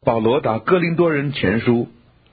保罗答哥林多人前书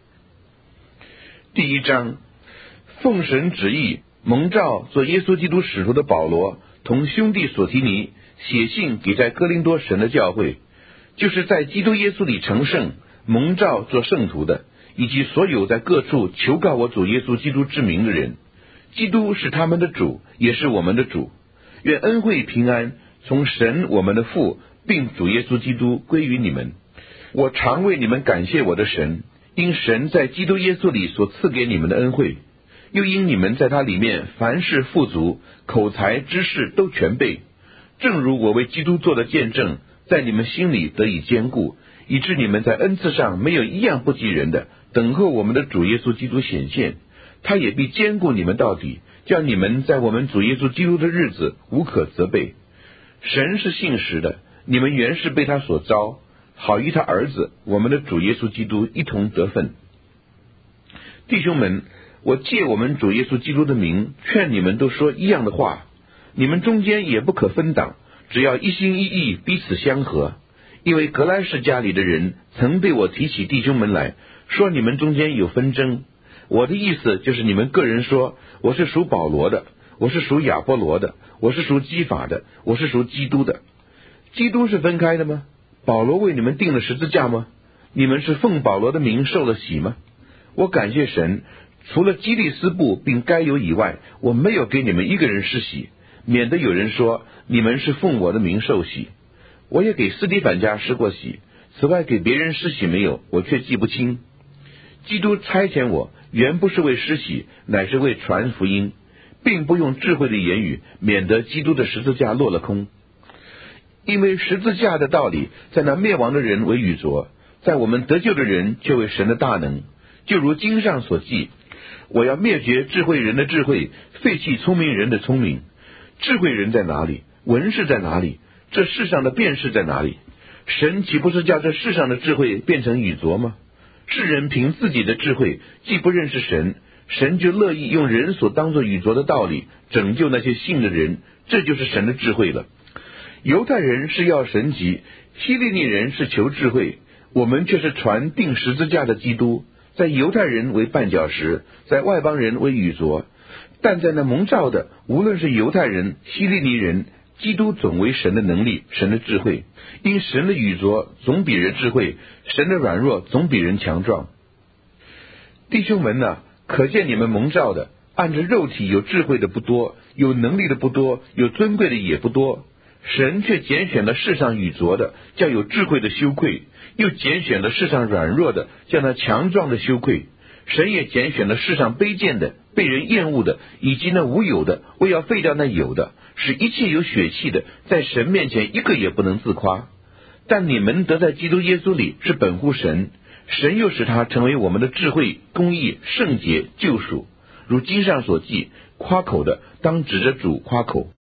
第1章，奉神旨意蒙召做耶稣基督使徒的保罗，同兄弟所提尼写信给在哥林多神的教会，就是在基督耶稣里成圣蒙召做圣徒的，以及所有在各处求告我主耶稣基督之名的人。基督是他们的主，也是我们的主。愿恩惠平安从神我们的父并主耶稣基督归于你们。我常为你们感谢我的神，因神在基督耶稣里所赐给你们的恩惠，又因你们在他里面凡事富足，口才知识都全备，正如我为基督做的见证，在你们心里得以坚固，以致你们在恩赐上没有一样不及人的，等候我们的主耶稣基督显现。他也必坚固你们到底，叫你们在我们主耶稣基督的日子无可责备。神是信实的，你们原是被他所招，好与他儿子我们的主耶稣基督一同得分。弟兄们，我借我们主耶稣基督的名劝你们都说一样的话，你们中间也不可分党，只要一心一意彼此相合。因为格莱士家里的人曾对我提起弟兄们来，说你们中间有纷争。我的意思就是你们个人说，我是属保罗的，我是属亚波罗的，我是属基法的，我是属基督的。基督是分开的吗？保罗为你们定了十字架吗？你们是奉保罗的名受了洗吗？我感谢神，除了基利斯布并该有以外，我没有给你们一个人施洗，免得有人说你们是奉我的名受洗。我也给斯提反家施过洗，此外给别人施洗没有，我却记不清。基督差遣我，原不是为施洗，乃是为传福音，并不用智慧的言语，免得基督的十字架落了空。因为十字架的道理，在那灭亡的人为愚拙，在我们得救的人却为神的大能。就如经上所记，我要灭绝智慧人的智慧，废弃聪明人的聪明。智慧人在哪里？文士在哪里？这世上的辩士在哪里？神岂不是叫这世上的智慧变成愚拙吗？世人凭自己的智慧既不认识神，神就乐意用人所当作愚拙的道理拯救那些信的人，这就是神的智慧了。犹太人是要神迹，希利尼人是求智慧，我们却是传钉十字架的基督，在犹太人为绊脚石，在外邦人为愚拙，但在那蒙召的，无论是犹太人希利尼人，基督总为神的能力，神的智慧。因神的愚拙总比人智慧，神的软弱总比人强壮。弟兄们啊，可见你们蒙召的，按着肉体有智慧的不多，有能力的不多，有尊贵的也不多。神却拣选了世上愚拙的，叫有智慧的羞愧；又拣选了世上软弱的，叫那强壮的羞愧。神也拣选了世上卑贱的、被人厌恶的，以及那无有的，为要废掉那有的，使一切有血气的，在神面前一个也不能自夸。但你们得在基督耶稣里是本乎神，神又使他成为我们的智慧、公义、圣洁、救赎。如经上所记，夸口的当指着主夸口。